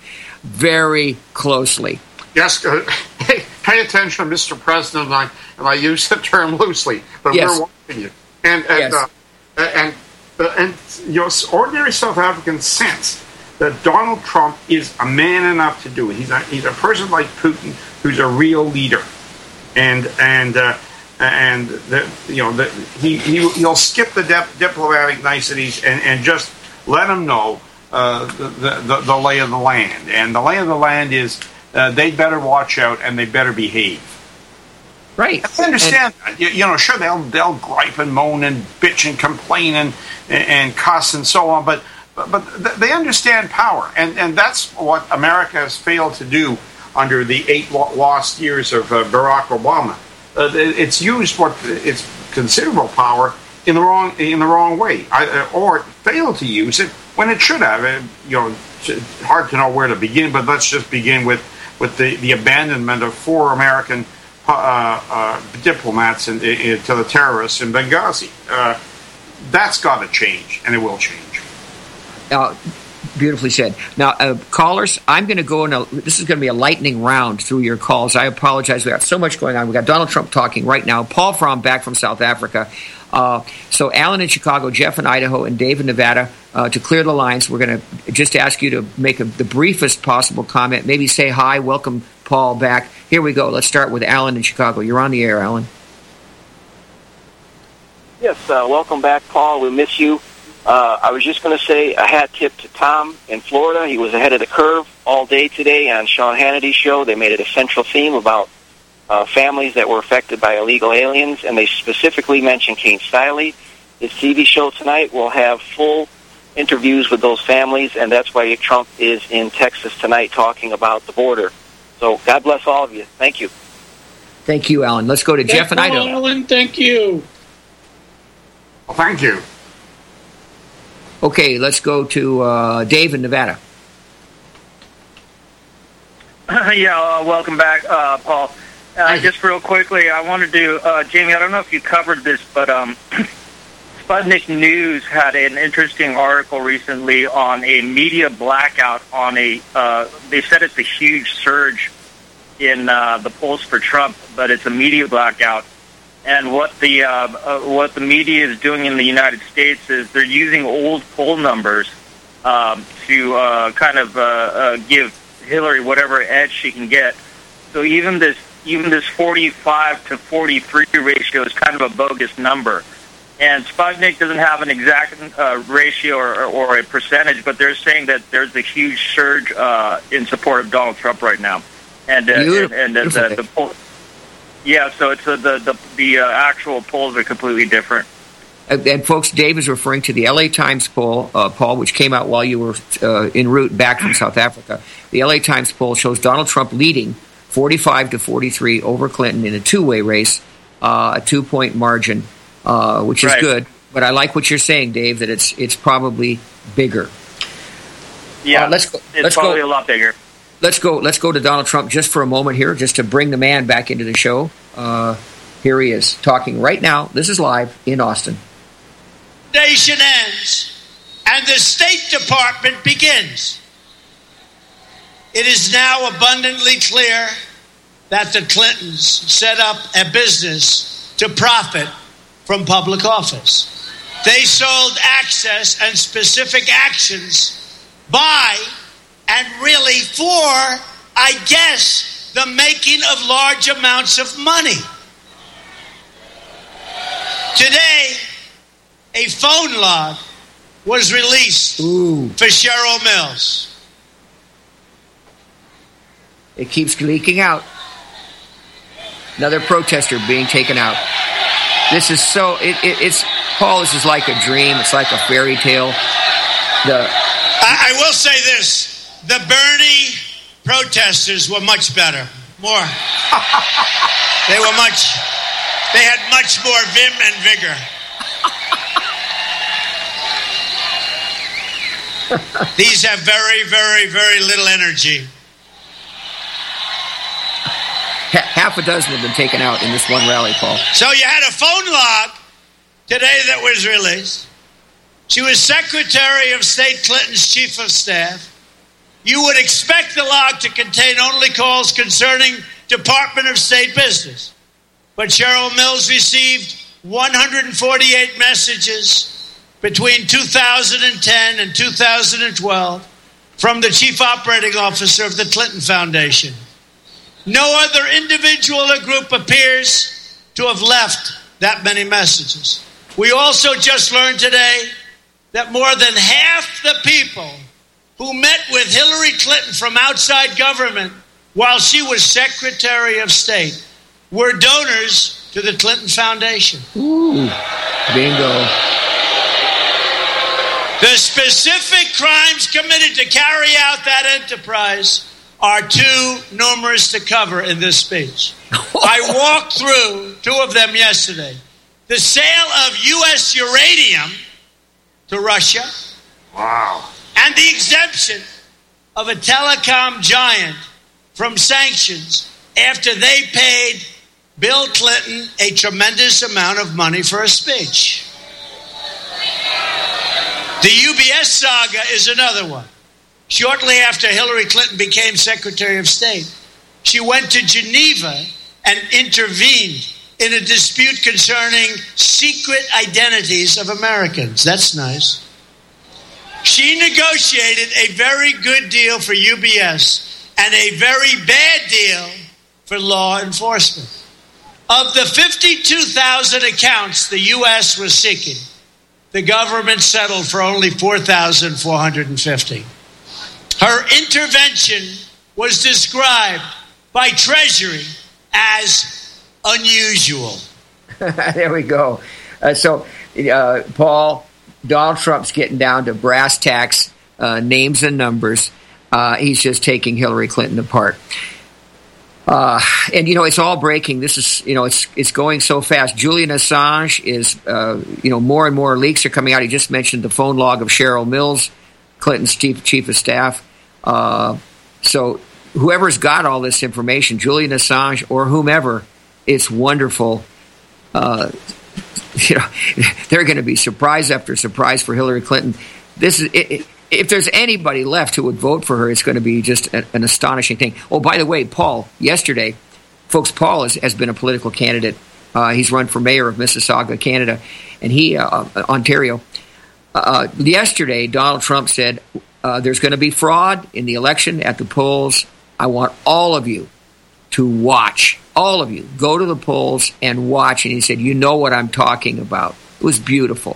very closely. Yes, uh, hey, pay attention, Mister President. And I, and I use the term loosely, but yes. We're watching you. And and yes. uh, and uh, and you know, ordinary South Africans sense that Donald Trump is a man enough to do it. He's a he's a person like Putin who's a real leader, and and uh, and the, you know the, he he he'll skip the dip, diplomatic niceties and, and just let him know uh, the, the the lay of the land. And the lay of the land is uh, they better watch out and they better behave. Right. I understand. And, you, you know, sure they'll they'll gripe and moan and bitch and complain and and cuss and so on, but but, but they understand power, and and that's what America has failed to do under the eight lost years of uh, Barack Obama. Uh, it's used what its considerable power in the wrong in the wrong way, I, or failed to use it when it should have. Uh, you know, it's hard to know where to begin, but let's just begin with with the, the abandonment of four American Uh, uh, diplomats in, in, to the terrorists in Benghazi. Uh, that's got to change, and it will change. Uh, beautifully said. Now, uh, callers, I'm going to go in a, this is going to be a lightning round through your calls. I apologize. We got so much going on. We got Donald Trump talking right now. Paul Fromm back from South Africa. Uh, so Alan in Chicago, Jeff in Idaho, and Dave in Nevada. Uh, to clear the lines, we're going to just ask you to make a, the briefest possible comment. Maybe say hi, welcome Paul back. Here we go. Let's start with Alan in Chicago. You're on the air, Alan. Yes, uh, welcome back, Paul. We miss you. Uh, I was just going to say a hat tip to Tom in Florida. He was ahead of the curve all day today on Sean Hannity's show. They made it a central theme about uh, families that were affected by illegal aliens, and they specifically mentioned Kane Stiley. His T V show tonight will have full interviews with those families, and that's why Trump is in Texas tonight talking about the border. So God bless all of you. Thank you. Thank you, Alan. Let's go to Thank Jeff in you, Idaho. Alan, thank you. Well, thank you. Okay, let's go to uh, Dave in Nevada. yeah, uh, welcome back, uh, Paul. Uh, just real quickly, I wanted to, uh, Jamie, I don't know if you covered this, but um, Sputnik News had an interesting article recently on a media blackout on a, uh, they said it's a huge surge in uh, the polls for Trump, but it's a media blackout. And what the uh, uh, what the media is doing in the United States is they're using old poll numbers um, to uh, kind of uh, uh, give Hillary whatever edge she can get. So even this even this forty-five to forty-three ratio is kind of a bogus number. And Sputnik doesn't have an exact uh, ratio or, or a percentage, but they're saying that there's a huge surge uh, in support of Donald Trump right now. And uh, and, and uh, the, the poll, yeah, so it's uh, the the the uh, actual polls are completely different. And, and folks, Dave is referring to the L A Times poll, uh, Paul, which came out while you were uh, en route back from South Africa. The L A Times poll shows Donald Trump leading forty-five to forty-three over Clinton in a two-way race, uh, a two-point margin. Uh, which is right. good, but I like what you're saying, Dave. That it's it's probably bigger. Yeah, uh, let's go. It's let's probably go, a lot bigger. Let's go. Let's go to Donald Trump just for a moment here, just to bring the man back into the show. Uh, here he is talking right now. This is live in Austin. Nation ends, and the State Department begins. It is now abundantly clear that the Clintons set up a business to profit from public office. They sold access and specific actions by and really for, I guess, the making of large amounts of money. Today, a phone log was released Ooh. for Cheryl Mills. It keeps leaking out. Another protester being taken out. This is so, it, it, it's, Paul, this is like a dream. It's like a fairy tale. The I, I will say this. The Bernie protesters were much better. More. They were much, they had much more vim and vigor. These have very, very, very little energy. Half a dozen have been taken out in this one rally, Paul. So you had a phone log today that was released. She was Secretary of State Clinton's Chief of Staff. You would expect the log to contain only calls concerning Department of State business. But Cheryl Mills received one hundred forty-eight messages between two thousand ten and two thousand twelve from the Chief Operating Officer of the Clinton Foundation. No other individual or group appears to have left that many messages. We also just learned today that more than half the people who met with Hillary Clinton from outside government while she was Secretary of State were donors to the Clinton Foundation. Ooh, bingo. The specific crimes committed to carry out that enterprise are too numerous to cover in this speech. I walked through two of them yesterday. The sale of U S uranium to Russia. Wow. And the exemption of a telecom giant from sanctions after they paid Bill Clinton a tremendous amount of money for a speech. The U B S saga is another one. Shortly after Hillary Clinton became Secretary of State, she went to Geneva and intervened in a dispute concerning secret identities of Americans. That's nice. She negotiated a very good deal for U B S and a very bad deal for law enforcement. Of the fifty-two thousand accounts the U S was seeking, the government settled for only four thousand four hundred fifty. Her intervention was described by Treasury as unusual. There we go. Uh, so, uh, Paul, Donald Trump's getting down to brass tacks, uh, names and numbers. Uh, he's just taking Hillary Clinton apart. Uh, and, you know, it's all breaking. This is, you know, it's it's going so fast. Julian Assange is, uh, you know, more and more leaks are coming out. He just mentioned the phone log of Cheryl Mills, Clinton's chief, chief of staff. Uh, so whoever's got all this information, Julian Assange or whomever, it's wonderful. Uh, you know, they're going to be surprise after surprise for Hillary Clinton. This is it, if there's anybody left who would vote for her, it's going to be just a, an astonishing thing. Oh, by the way, Paul, yesterday, folks, Paul has, has been a political candidate. Uh, he's run for mayor of Mississauga, Canada, and he, uh, Ontario. Uh, yesterday, Donald Trump said, uh, there's going to be fraud in the election at the polls. I want all of you, to watch. All of you, go to the polls and watch. And he said, you know what I'm talking about. It was beautiful.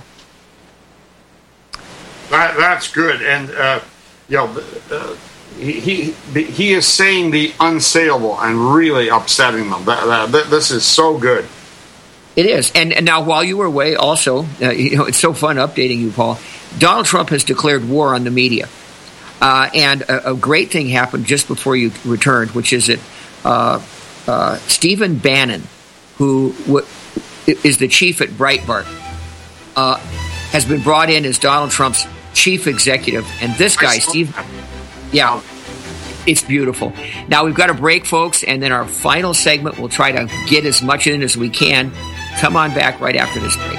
That, that's good. And, uh, you know, uh, he, he he is saying the unsayable and really upsetting them. That, that, this is so good. It is. And, and now, while you were away, also, uh, you know, it's so fun updating you, Paul. Donald Trump has declared war on the media. Uh, and a, a great thing happened just before you returned, which is that uh, uh, Stephen Bannon, who w- is the chief at Breitbart, uh, has been brought in as Donald Trump's chief executive. And this guy, Steve, yeah, it's beautiful. Now, we've got a break, folks, and then our final segment, we'll try to get as much in as we can. Come on back right after this break.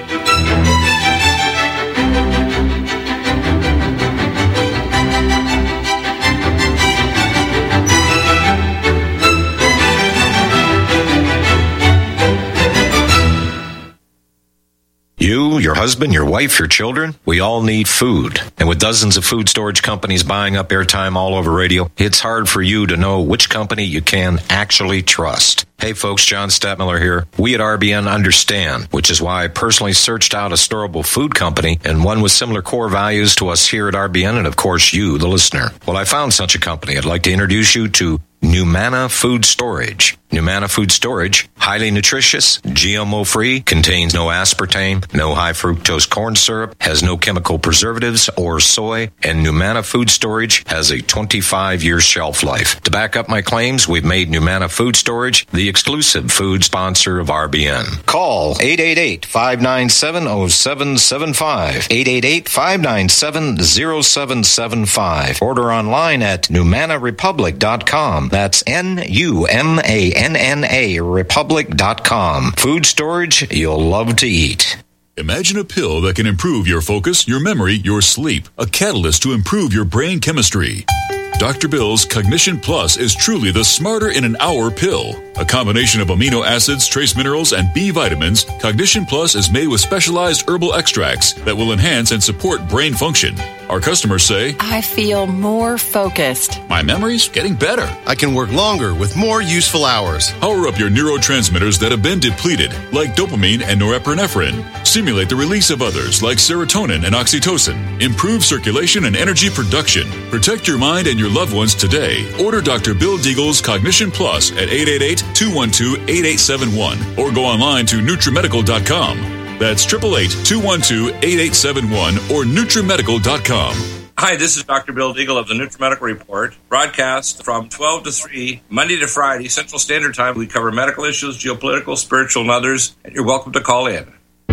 You, your husband, your wife, your children, we all need food. And with dozens of food storage companies buying up airtime all over radio, it's hard for you to know which company you can actually trust. Hey folks, John Stadtmiller here. We at R B N understand, which is why I personally searched out a storable food company and one with similar core values to us here at R B N and of course you, the listener. Well, I found such a company. I'd like to introduce you to Numana Food Storage. Numana Food Storage, highly nutritious, G M O-free, contains no aspartame, no high fructose corn syrup, has no chemical preservatives or soy, and Numana Food Storage has a twenty-five year shelf life. To back up my claims, we've made Numana Food Storage the exclusive food sponsor of R B N. Call eight eight eight, five nine seven, zero seven seven five, eight eight eight, five nine seven, zero seven seven five. Order online at numana republic dot com. That's N U M A N N A republic dot com. Food storage you'll love to eat. Imagine a pill that can improve your focus, your memory, your sleep. A catalyst to improve your brain chemistry. Doctor Bill's Cognition Plus is truly the smarter in an hour pill. A combination of amino acids, trace minerals, and B vitamins, Cognition Plus is made with specialized herbal extracts that will enhance and support brain function. Our customers say, I feel more focused. My memory's getting better. I can work longer with more useful hours. Power up your neurotransmitters that have been depleted, like dopamine and norepinephrine. Stimulate the release of others, like serotonin and oxytocin. Improve circulation and energy production. Protect your mind and your loved ones today. Order Doctor Bill Deagle's Cognition Plus at eight eight eight, two one two, eight eight seven one or go online to nutrimedical dot com. That's eight eight eight, two one two, eight eight seven one or nutrimedical dot com. Hi, this is Doctor Bill Deagle of the NutriMedical Report, broadcast from twelve to three, Monday to Friday, Central Standard Time. We cover medical issues, geopolitical, spiritual, and others, and you're welcome to call in.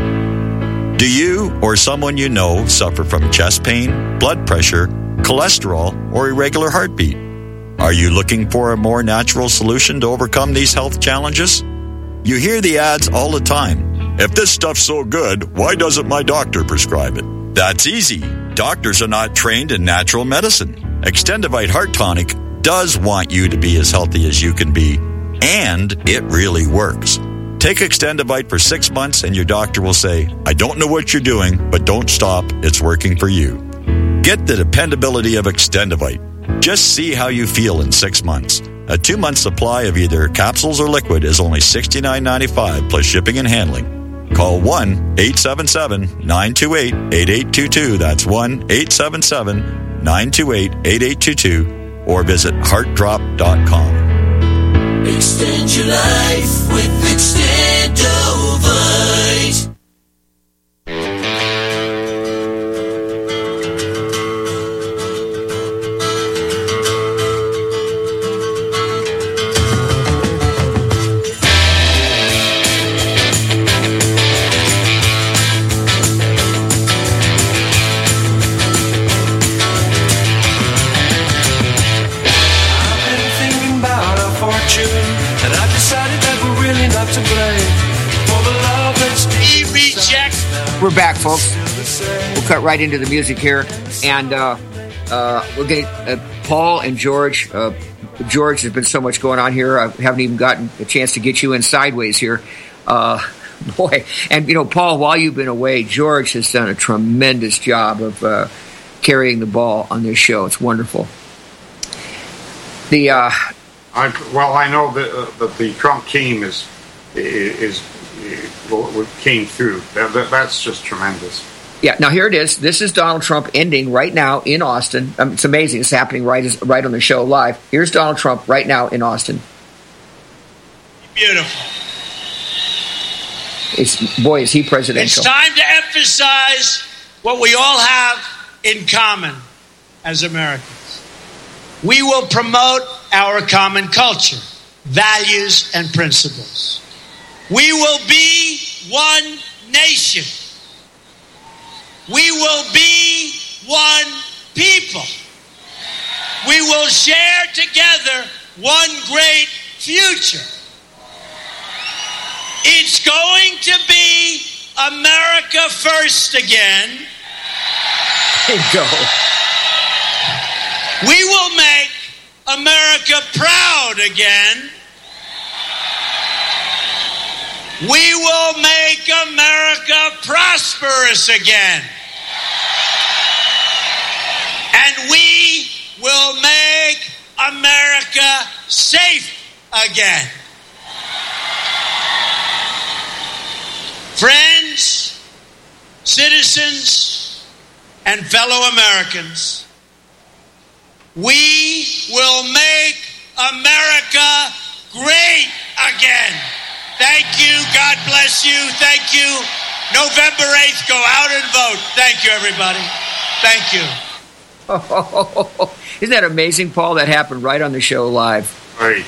Do you or someone you know suffer from chest pain, blood pressure, cholesterol, or irregular heartbeat? Are you looking for a more natural solution to overcome these health challenges? You hear the ads all the time. If this stuff's so good, why doesn't my doctor prescribe it? That's easy. Doctors are not trained in natural medicine. Extendivite Heart Tonic does want you to be as healthy as you can be, and it really works. Take Extendivite for six months and your doctor will say, I don't know what you're doing, but don't stop. It's working for you. Get the dependability of Extendivite. Just see how you feel in six months. A two-month supply of either capsules or liquid is only sixty-nine ninety-five plus shipping and handling. Call one eight seven seven, nine two eight, eight eight two two. That's one eight seven seven, nine two eight, eight eight two two or visit heart drop dot com. Extend your life with Extendovite. We're back, folks. We'll cut right into the music here, and uh, uh, we're getting uh, Paul and George. Uh, George, there's been so much going on here. I haven't even gotten a chance to get you in sideways here, uh, boy. And you know, Paul, while you've been away, George has done a tremendous job of uh, carrying the ball on this show. It's wonderful. The uh, I, well, I know that, uh, that the Trump team is is, is came through. That, that, that's just tremendous. Yeah. Now here it is. This is Donald Trump ending right now in Austin. Um, it's amazing. It's happening right as, right on the show live. Here's Donald Trump right now in Austin. Beautiful. It's boy, is he presidential. It's time to emphasize what we all have in common as Americans. We will promote our common culture, values, and principles. We will be one nation. We will be one people. We will share together one great future. It's going to be America first again. There you go. We will make America proud again. We will make America prosperous again. And we will make America safe again. Friends, citizens, and fellow Americans, we will make America great again. Thank you. God bless you. Thank you. November eighth, go out and vote. Thank you, everybody. Thank you. Oh, isn't that amazing, Paul? That happened right on the show live. Right.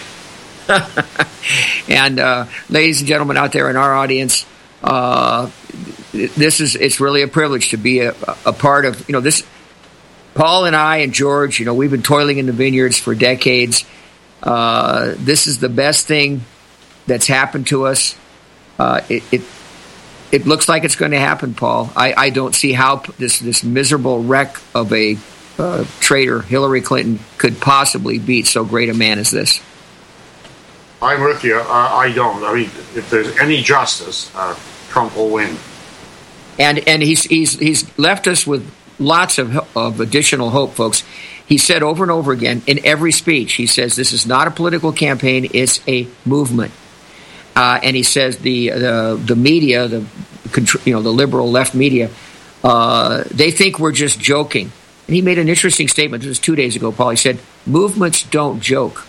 And uh, ladies and gentlemen out there in our audience, uh, this is it's really a privilege to be a, a part of, you know, this. Paul and I and George, you know, we've been toiling in the vineyards for decades. Uh, this is the best thing that's happened to us. Uh, it, it it looks like it's going to happen, Paul. I, I don't see how this this miserable wreck of a uh, traitor, Hillary Clinton, could possibly beat so great a man as this. I'm with you. Uh, I don't. I mean, if there's any justice, uh, Trump will win. And and he's he's he's left us with lots of of additional hope, folks. He said over and over again in every speech, he says this is not a political campaign; it's a movement. Uh, and he says the the the media, the you know the liberal left media, uh, they think we're just joking. And he made an interesting statement. This was two days ago, Paul. He said movements don't joke.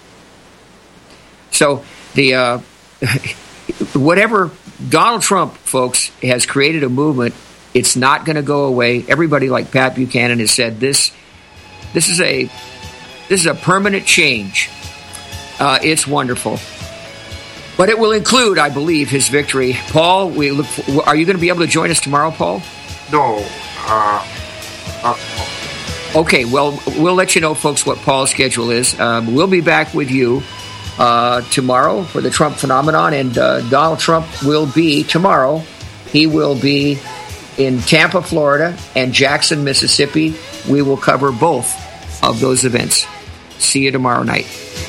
So the uh, whatever Donald Trump, folks, has created a movement. It's not going to go away. Everybody like Pat Buchanan has said this. This is a this is a permanent change. Uh, it's wonderful, but it will include, I believe, his victory. Paul, we look. For, are you going to be able to join us tomorrow, Paul? No. Uh, uh, okay. Well, we'll let you know, folks, what Paul's schedule is. Um, we'll be back with you uh, tomorrow for the Trump phenomenon, and uh, Donald Trump will be tomorrow. He will be in Tampa, Florida, and Jackson, Mississippi. We will cover both of those events. See you tomorrow night.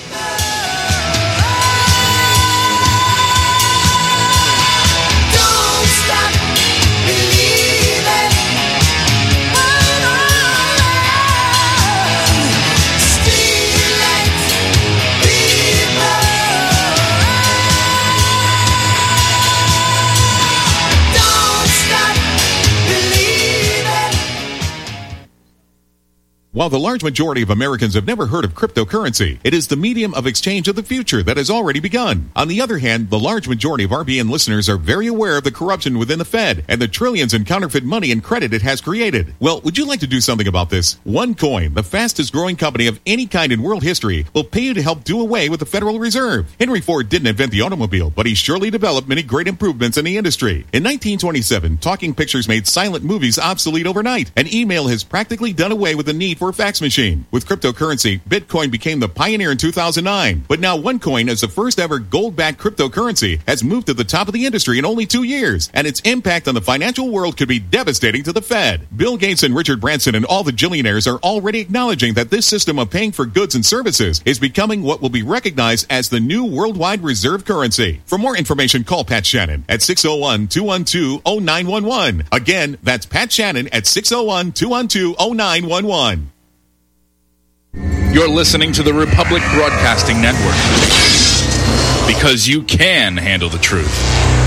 While the large majority of Americans have never heard of cryptocurrency, it is the medium of exchange of the future that has already begun. On the other hand, the large majority of R B N listeners are very aware of the corruption within the Fed and the trillions in counterfeit money and credit it has created. Well, would you like to do something about this? OneCoin, the fastest growing company of any kind in world history, will pay you to help do away with the Federal Reserve. Henry Ford didn't invent the automobile, but he surely developed many great improvements in the industry. In nineteen twenty-seven, talking pictures made silent movies obsolete overnight, and email has practically done away with the need for a fax machine. With cryptocurrency, Bitcoin became the pioneer in two thousand nine. But now OneCoin, as the first ever gold-backed cryptocurrency, has moved to the top of the industry in only two years, and its impact on the financial world could be devastating to the Fed. Bill Gates and Richard Branson and all the billionaires are already acknowledging that this system of paying for goods and services is becoming what will be recognized as the new worldwide reserve currency. For more information, call Pat Shannon at six oh one, two one two, oh nine one one. Again, that's Pat Shannon at six oh one, two one two, oh nine one one. You're listening to the Republic Broadcasting Network. Because you can handle the truth.